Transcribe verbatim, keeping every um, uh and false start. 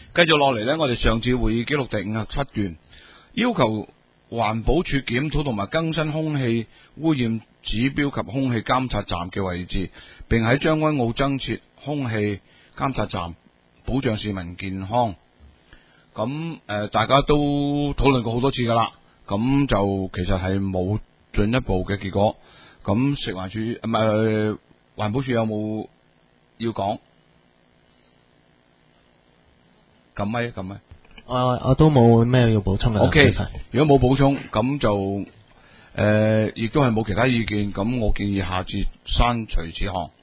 繼續落嚟呢，我哋上次會議記錄第五十七段，要求環保署檢討同埋更新空氣污染指標及空氣監察站嘅位置，並喺將軍澳增設空氣監察站，保障市民健康。咁誒、呃，大家都討論過好多次噶啦，咁就其實係冇進一步嘅結果。咁食環署唔係環保署有冇要講？撳咪撳咪。 我我都冇咩要補充嘅。 O K，如果冇補充，咁就誒，亦、呃、都係冇其他意見。咁我建議下次刪除此項。